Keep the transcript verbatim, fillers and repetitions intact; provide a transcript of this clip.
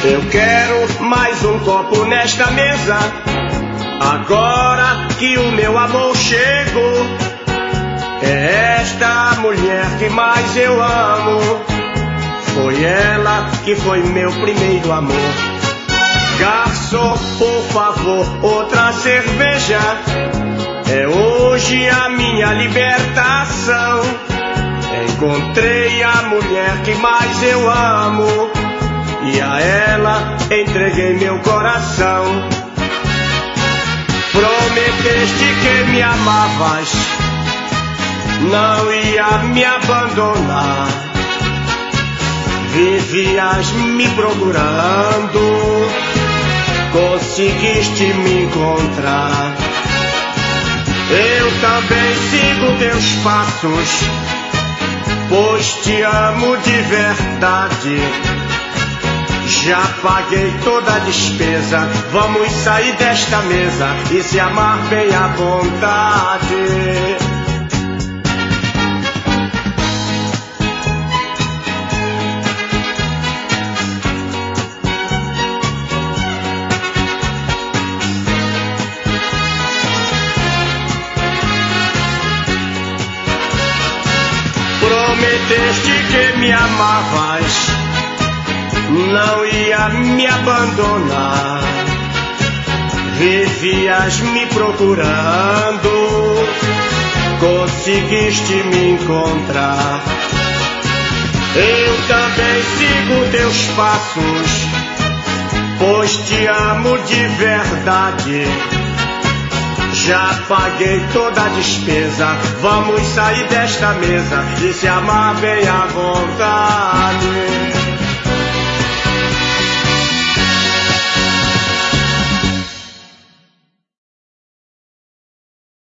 Eu quero mais um copo nesta mesa, agora que o meu amor chegou. É esta a mulher que mais eu amo, foi ela que foi meu primeiro amor. Garçom, por favor, outra cerveja, é hoje a minha libertação. Encontrei a mulher que mais eu amo, e a ela entreguei meu coração. Prometeste que me amavas, não ia me abandonar. Vivias me procurando, conseguiste me encontrar. Eu também sigo teus passos, pois te amo de verdade. Já paguei toda a despesa, vamos sair desta mesa e se amar bem à vontade. Prometeste que me amavas, não ia me abandonar. Vivias me procurando, conseguiste me encontrar. Eu também sigo teus passos, pois te amo de verdade. Já paguei toda a despesa, vamos sair desta mesa e se amar bem à vontade.